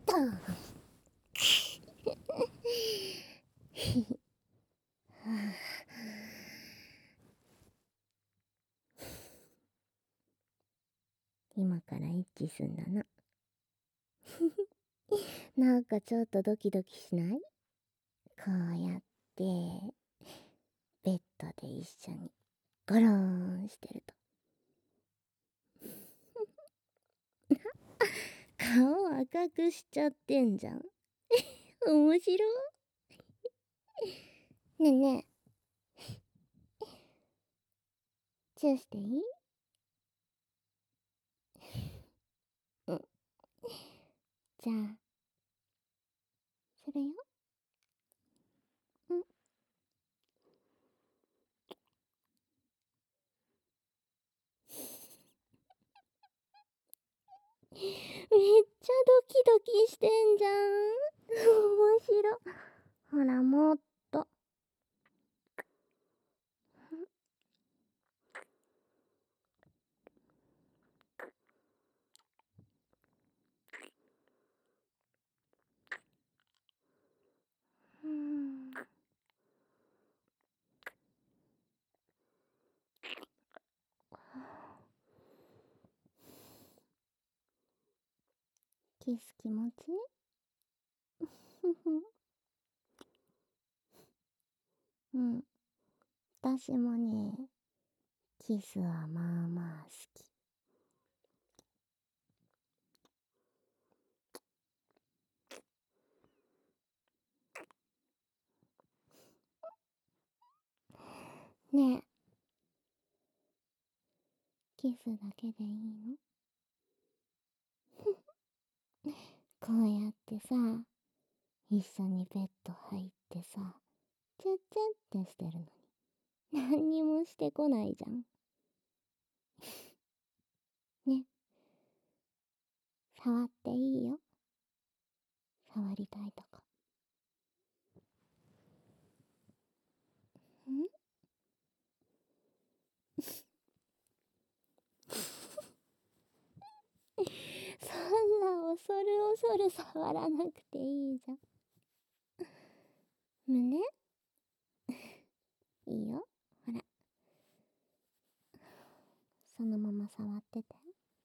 と今からエッチすんだな。なんかちょっとドキドキしない？こうやってベッドで一緒にゴローンしてると。顔赤くしちゃってんじゃん。面白い。ねえねえ、チューしていい？うん。じゃあ、するよ。うん。めっちゃドキドキしてんじゃん。面白。ほら、もっと。うん。キス気持ちいい？うん。私もね、キスはまあまあ好き。ねえ、キスだけでいいの？こうやってさ、一緒にベッド入ってさ、チュッチュってしてるのに、何にもしてこないじゃん。ね、触っていいよ。触りたいとこ。ん？そんな恐る恐る触らなくていいじゃん。胸？いいよ。ほら。そのまま触ってて。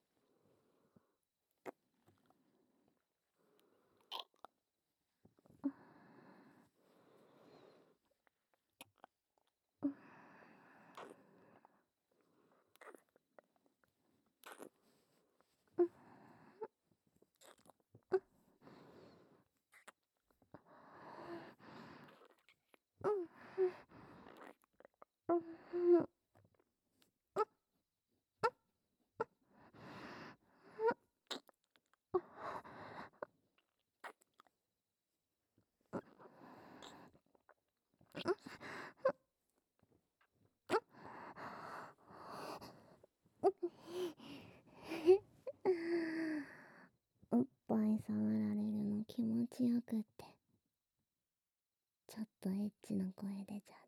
おっぱい触られるの気持ちよくって、ちょっとエッチな声出ちゃった。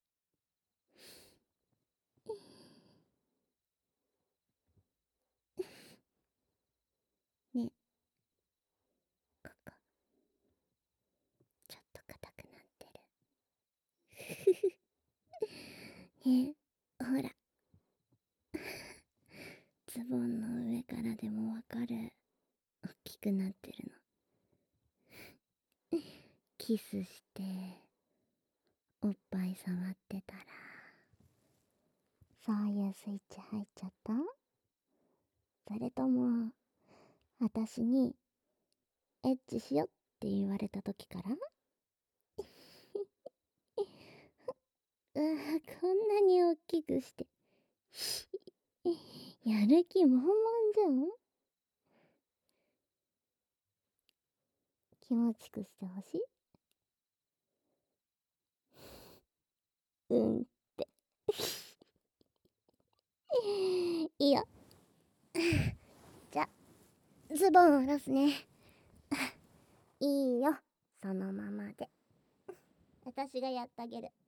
ね、ここ、ちょっと硬くなってる。ね、ほら、ズボンの上からでもわかる。大きくなってるの。キスして、おっぱい触ってたら、そういうスイッチ入っちゃった？それとも、私に、エッチしよって言われた時から？うわぁ、こんなに大きくして。やる気満々じゃん。気持ちくしてほしい？うんって。いいよ。じゃ、ズボン下ろすね。いいよ。そのままで。私がやってあげる。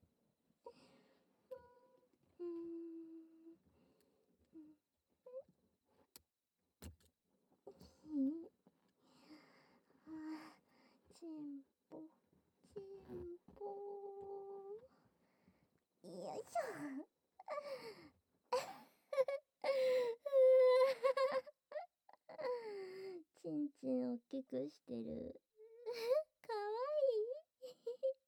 きくしてる。かわいい。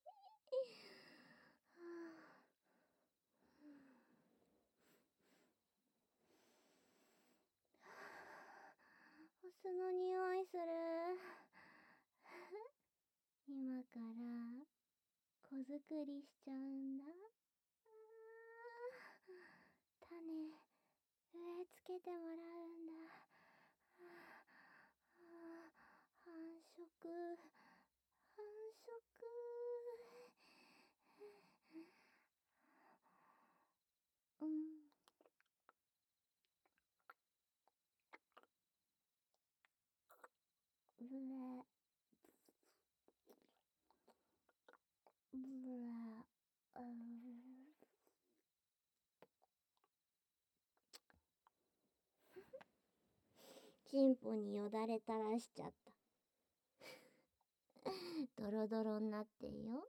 お酢の匂いする。今から子作りしちゃうんだ。種植え付けてもらうんだ。繁殖繁殖。うん。ブレブレチンポによだれ垂らしちゃった。ドロドロになってんよ。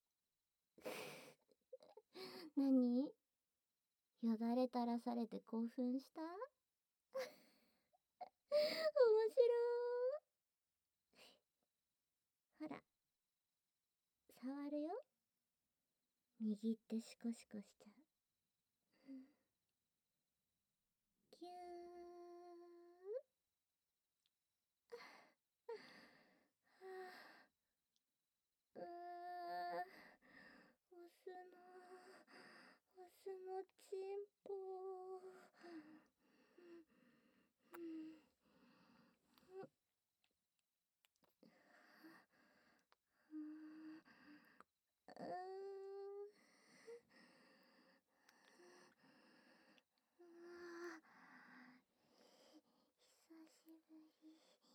何？よだれ垂らされて興奮した？面白い。ほら、触るよ。握ってシコシコしちゃう。キュー。うー、オスのチンポ。久しぶり。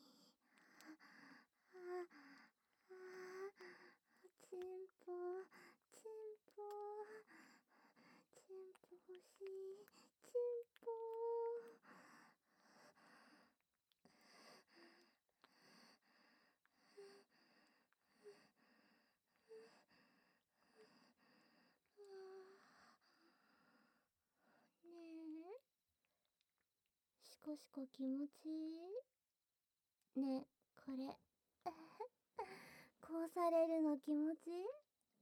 チンポ、チンポ、チンポ欲しい。チンポ。ねえ、シコシコ気持ちいい？ねえ、これこうされるの気持ちいい？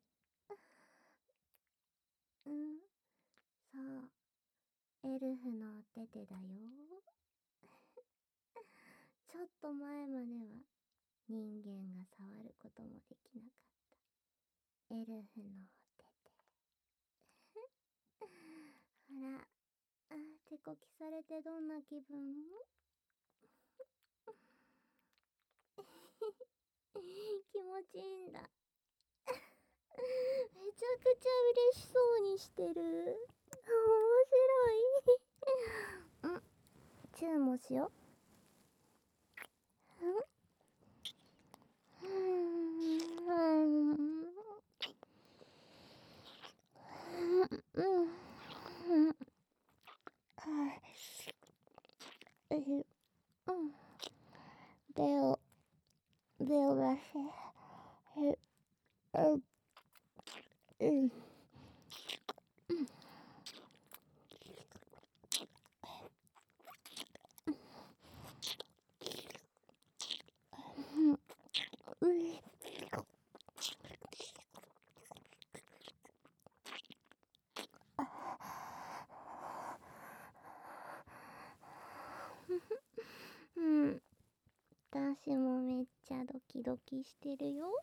うん、そう、エルフのお手手だよ。ちょっと前までは人間が触ることもできなかったエルフのお手手。ほら、手こきされてどんな気分？気持ちいいんだ。めちゃくちゃ嬉しそうにしてる。面白い。チューもしよう。手を出して。うん。私もめっちゃドキドキしてるよ。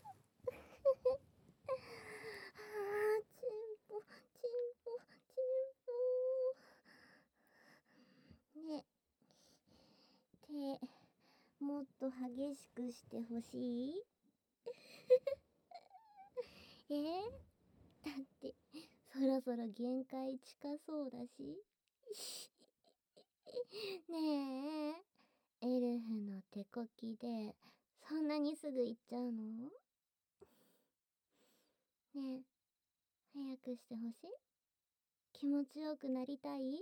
チンポ、チンポ、チンポ。ね、手、もっと激しくしてほしい？だって、そろそろ限界近そうだし。ねえ、エルフの手こきで、そんなにすぐ行っちゃうの？ねえ、早くしてほしい？気持ちよくなりたい？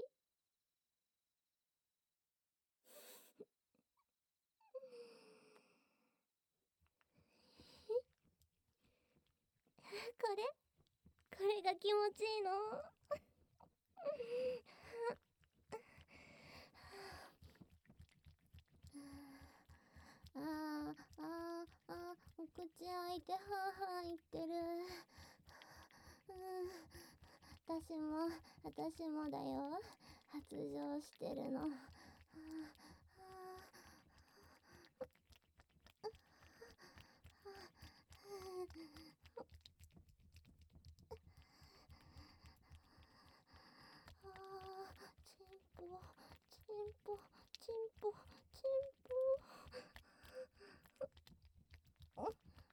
これが気持ちいいの？あけはーはー言ってる。私もだよ。発情してるの。チンポチンポチンポチンポ。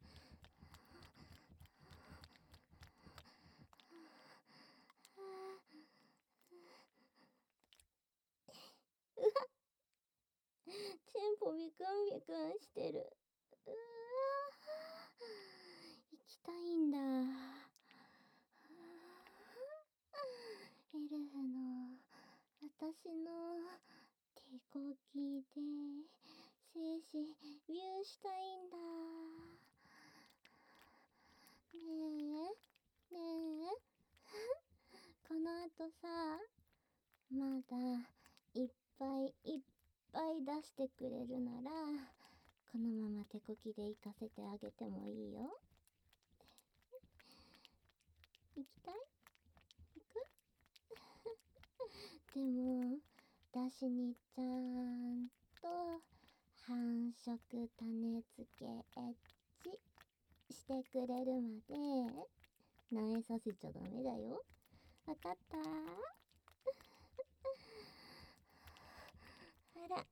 チンポビクンビクンしてる。うわー、行きたいんだ。エルフの私の手こぎで精子ビューしたいんだ。ねえねえこの後さ、まだいっぱいいっぱい出してくれるなら、このまま手こきで行かせてあげてもいいよ。行きたい？行く？でも出しにちゃんと繁殖種付けエッチしてくれるまで苗させちゃダメだよ。わかった？あら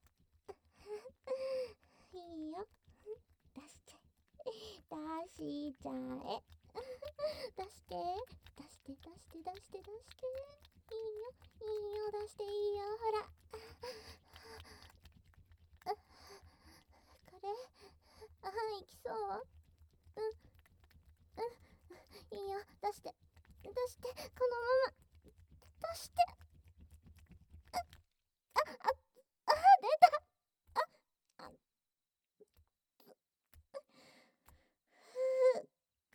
いいよ、出しちゃえ、出しちゃえ出して出して出して出して出して、いいよいいよ、出していいよ、ほらこれいきそう。いいよ、出して出して、このまま出して。出た。あふ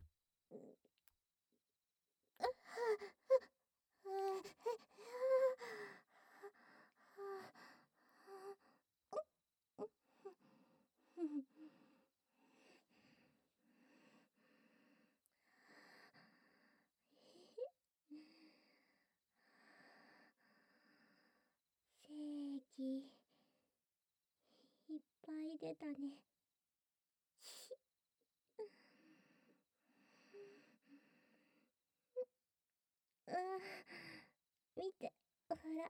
正義いっぱい出たね。見て、ほら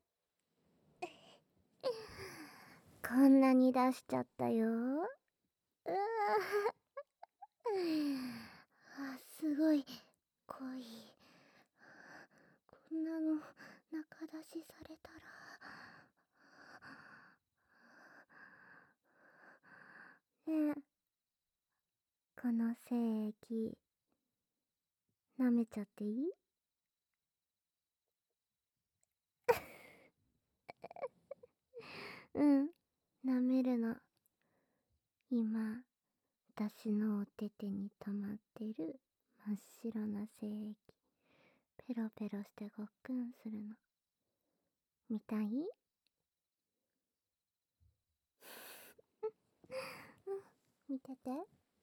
こんなに出しちゃったよ。すごい濃い。こんなの中出しされたら、ねえ、この精液舐めちゃっていい？うん、舐めるの。今私のお手手に溜まってる真っ白な精液ペロペロしてごっくんするの見たい？見てて。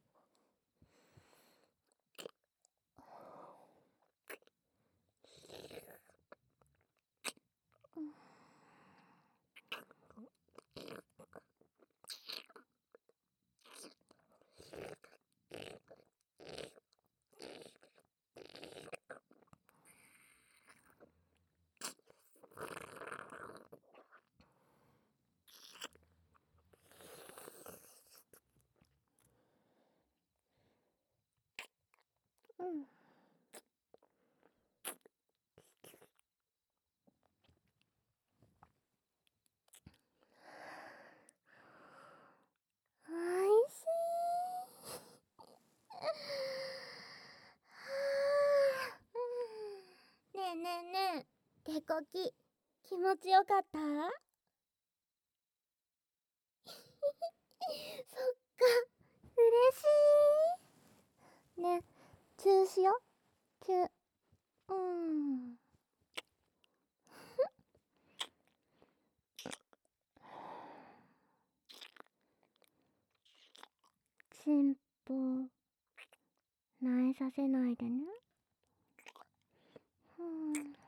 うん。おいしい。ねえねえねえ、手こき気持ちよかった？そっか、嬉しい。ね、チューしよう。チュー。チンポ萎えさせないでね。